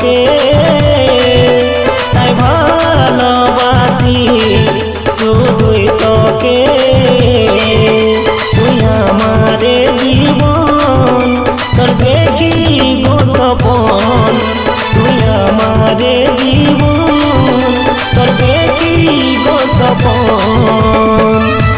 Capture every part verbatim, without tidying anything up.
তোকে তাই ভালোবাসি শুধুই তোকে তুই আমারে জীবন তোর দেখি গো সপন তুই আমারে জীবন তোর দেখি গো সপন।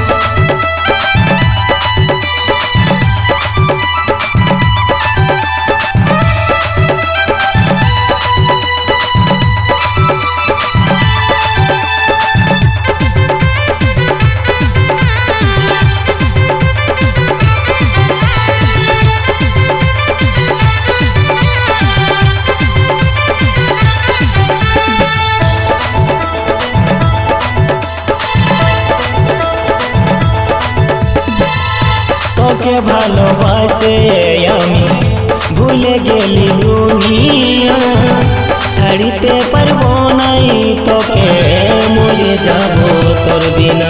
তোকে ভালোবাসে আমি ভুলে গেলি দুনিয়া ছাড়িতে পারবো নাই তোকে মরে যাব তোর বিনা।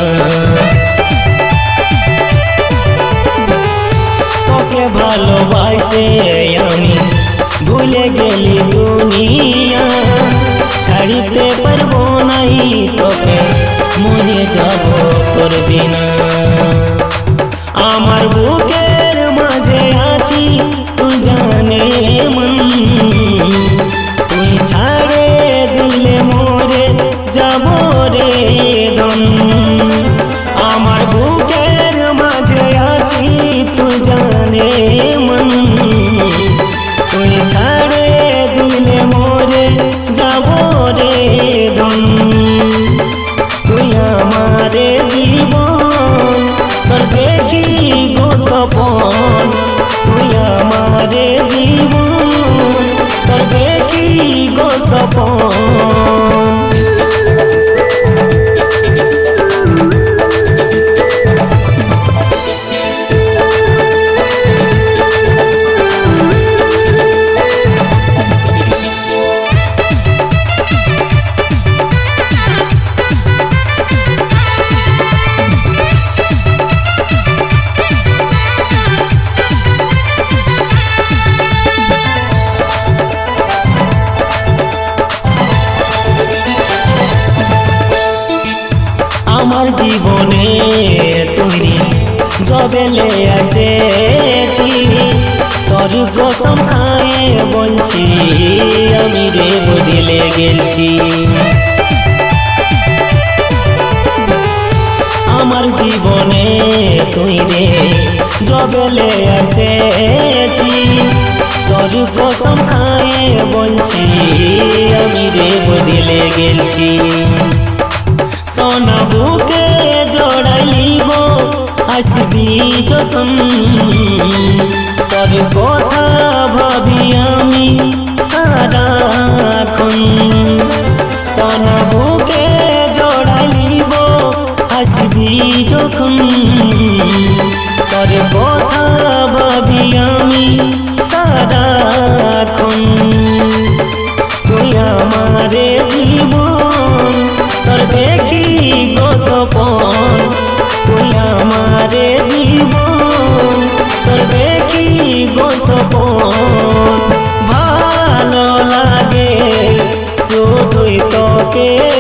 তোকে ভালোবাসে আমি ভুলে গেলি দুনিয়া ছাড়িতে পারবো নাই তোকে মরে যাব তোর বিনা। আমার বুকের মাঝে আছি তুই জানে মন তুই ছাড়ে দিলে মোরে যাব রে ধন। আমার বুকের মাঝে আছি তুই জানে মন তুই ছাড়ে দিলে মোরে যাব রে ধন। তুই আমারে জীবন তোর দেখি গো সপন তুই আমারে জীবন তোর দেখি গো সপন। আমার জীবনে তৈরি জবেলে এসেছি তোর কসম খায়ে বলছি আমি রে বদলে গেছি। আমার জীবনে তৈরি জবেলে এসেছি তোর কসম খায়ে বলছি আমি রে বদলে গেছি। সোনা বুকে জড়াইব আসবি যখন তোর কথা ভাবি আমি সারাক্ষণ। সোনা বুকে জড়াইব আসবি যখন তোর কথা ভাবি আমি সারাক্ষণ। তুই আমারে জীবন তোর দেখি গো সপন তুই আমারে জীবন তোর দেখি গো সপন। ভালো লাগে শুধুই তোকে